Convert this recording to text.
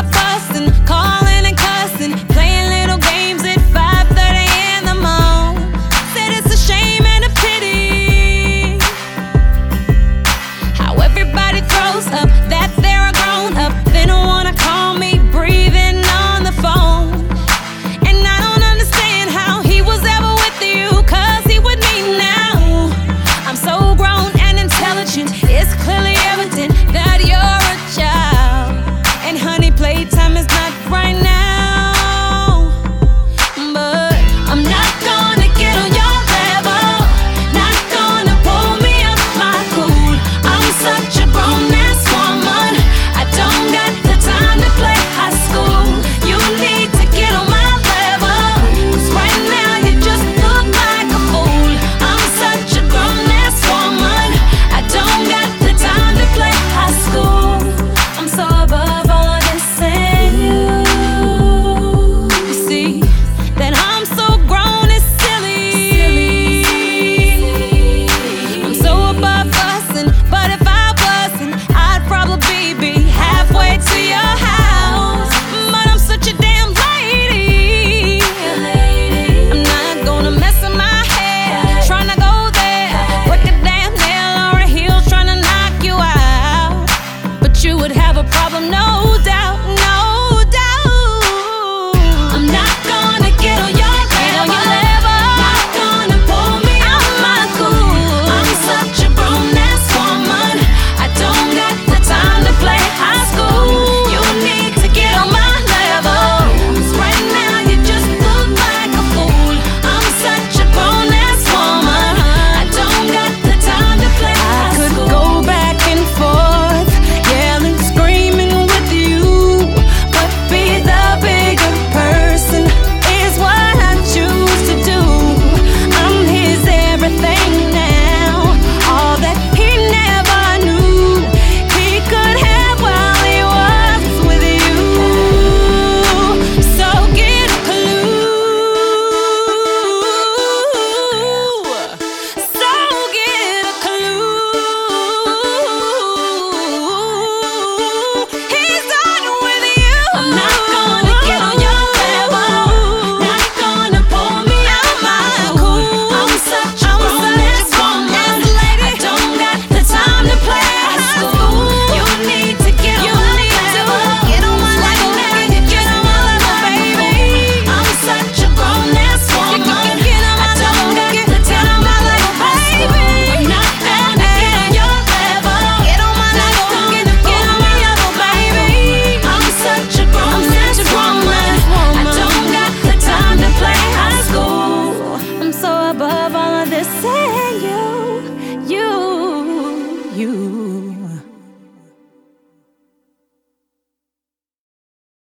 fussing, calling and cussing, playing little games at 5:30 in the morning. Said it's a shame and a pity how everybody throws up that they're a grown up, they don't wanna call me breathing on the phone. And I don't understand how he was ever with you, 'cause he with me now. I'm so grown and intelligent, it's clearly evident that you're a child. And honey, playtime is not